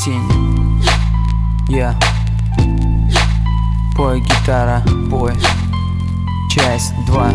тень. Я пой, гитара, пой. Часть 2.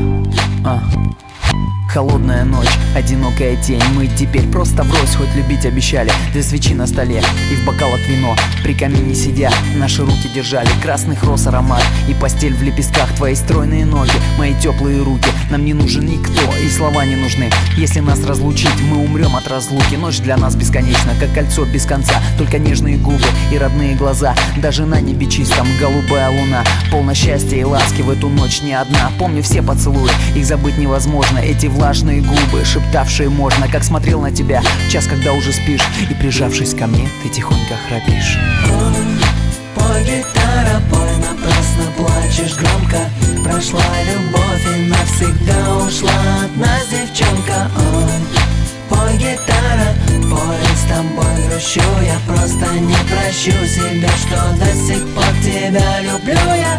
Холодная ночь, одинокая тень. Мы теперь просто врозь, хоть любить обещали. Две свечи на столе и в бокалах вино. При камине сидя, наши руки держали красных роз аромат и постель в лепестках. Твои стройные ноги, мои теплые руки. Нам не нужен никто, и слова не нужны. Если нас разлучить, мы умрем от разлуки. Ночь для нас бесконечна, как кольцо без конца. Только нежные губы и родные глаза. Даже на небе чистом голубая луна. Полно счастья и ласки в эту ночь не одна. Помню все поцелуи, их забыть невозможно. Эти влажные губы, шептавшие можно. Как смотрел на тебя в час, когда уже спишь, и прижавшись ко мне, ты тихонько храпишь. Пой, гитара, пой, напрасно плачешь громко. Прошла любовь и навсегда ушла от нас девчонка. Пой, гитара, пой, с тобой грущу. Я просто не прощу себя, что до сих пор тебя люблю я.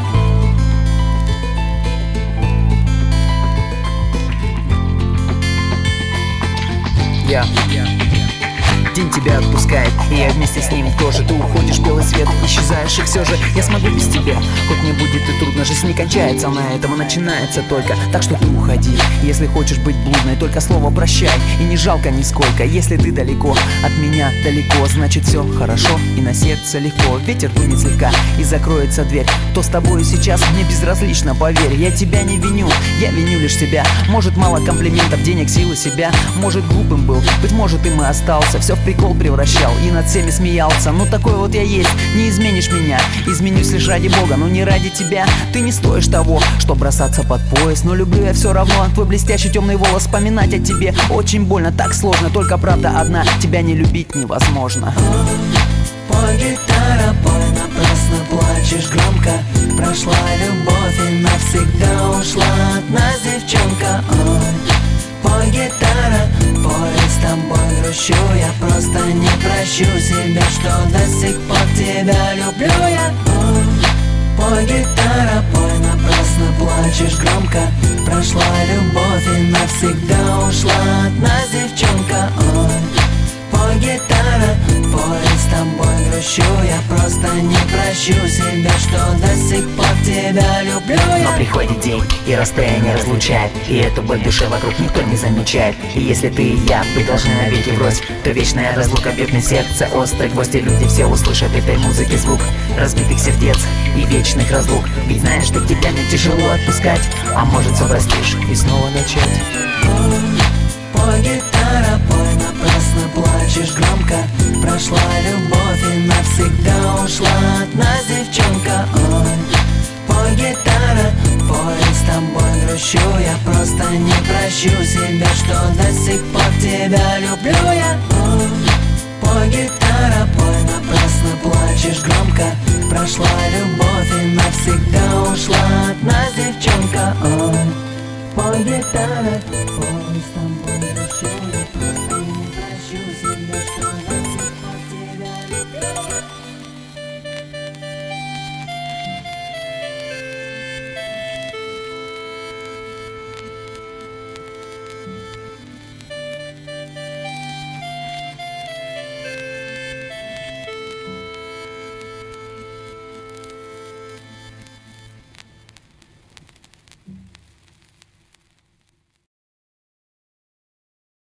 День тебя отпускает, и я вместе с ним тоже. Ты уходишь, белый свет, исчезаешь, и все же я смогу без тебя. Хоть мне будет и трудно, жизнь не кончается на этом, начинается только. Так что ты уходи, если хочешь быть блудной, только слово прощай, и не жалко нисколько. Если ты далеко, от меня далеко, значит все хорошо, и на сердце легко. Ветер дунет слегка, и закроется дверь. Кто с тобой сейчас, мне безразлично, поверь. Я тебя не виню, я виню лишь себя. Может, мало комплиментов, денег, силы себя. Может, глупым был, быть может, им и остался. Все в прикол превращал и над всеми смеялся. Ну такой вот я есть, не изменишь меня. Изменюсь лишь ради Бога, но не ради тебя. Ты не стоишь того, что бросаться под пояс. Но люблю я все равно, твой блестящий темный волос. Вспоминать о тебе очень больно, так сложно. Только правда одна, тебя не любить невозможно. Пой, гитара, пой, напрасно плачешь громко. Прошла любовь и навсегда ушла от нас девчонка. Пой, гитара, пой, с тобой грущу. Я просто не прощу себя, что до сих пор тебя люблю я. Пой, гитара, пой, напрасно плачешь громко. Прошла любовь и навсегда ушла от нас девчонка. Пой, гитара, пой, с тобой грущу. Я просто не прощу себя, что до сих пор тебя люблю я. Но приходит день, и расстояние разлучает, и эту боль в душе вокруг никто не замечает. И если ты и я, вы должны навеки врозь, то вечная разлука бьет мне сердце острый гвоздь. И люди все услышат этой музыки звук разбитых сердец и вечных разлук. Ведь знаешь, что тебя мне тяжело отпускать, а может все простишь и снова начать. Пой, гитара, пой, напрасно плачешь громко. Прошла любовь и навсегда ушла от нас девчонка. Пой, гитара, пой, с тобой грущу. Я просто не прощу себя, что до сих пор тебя люблю я. Пой, гитара, пой, напрасно плачешь громко. Прошла любовь и навсегда ушла от нас девчонка. Пой, гитара, пой, с тобой.